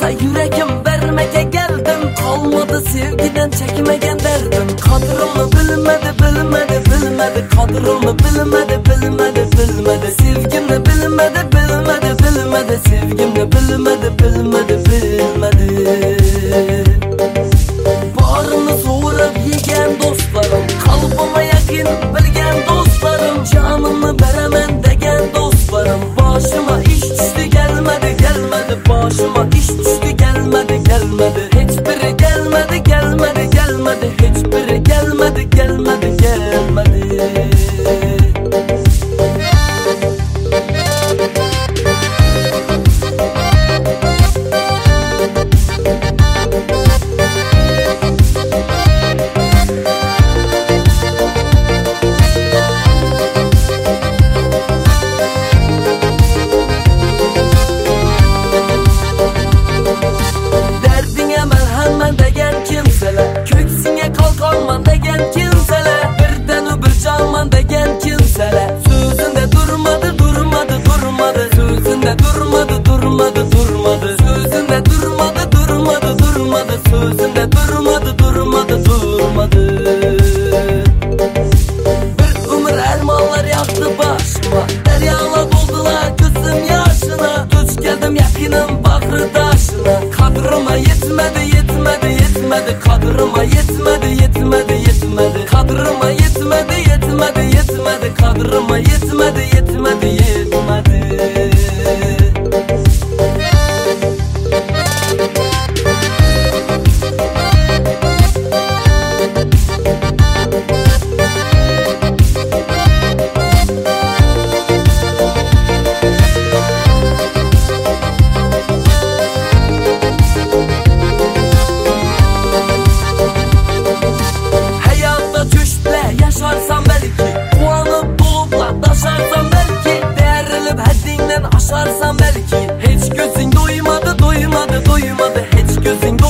olsa yüreğim vermeye geldim. Kalmadı sevgiden çekmegen derdim. Kadrımı bilmedi bilmedi bilmedi. Kadrımı bilmedi bilmedi bilmedi. Sevgimle bilmedi bilmedi bilmedi. Sevgimle bilmedi bilmedi bilmedi. Barını soğurup yegen dostlarım, kalbime yakın bilgen dostlarım, canımı veremem degen dostlarım. Başıma iş düştü gelmedi gelmedi. Başıma iş düştü gelmedi gelmedi. Hiçbiri gelmedi gelmedi gelmedi. Hiçbiri gelmedi gelmedi gelmedi. Köksüne kalkalman degen kimseler, birden öbür çalman degen kimseler. Sözünde durmadı durmadı durmadı. Sözünde durmadı durmadı durmadı. Sözünde durmadı durmadı durmadı. Sözünde durmadı durmadı durmadı. Bir ömür elmalar yaktı başıma, deryalar doldular gözüm yaşına. Düz geldim yakınım bakır taşına. Kadrıma yetmedi yetmedi yetmedi. Kadrıma yetmedi yetmedi yetmedi. Kadrıma yetmedi yetmedi yetmedi. Kadrıma yetmedi yetmedi yetmedi. Yaşarsan belki, uyanıp bulupla taşarsan belki, değerilip haddinden aşarsan belki. Hiç gözün doymadı doymadı doymadı. Hiç gözün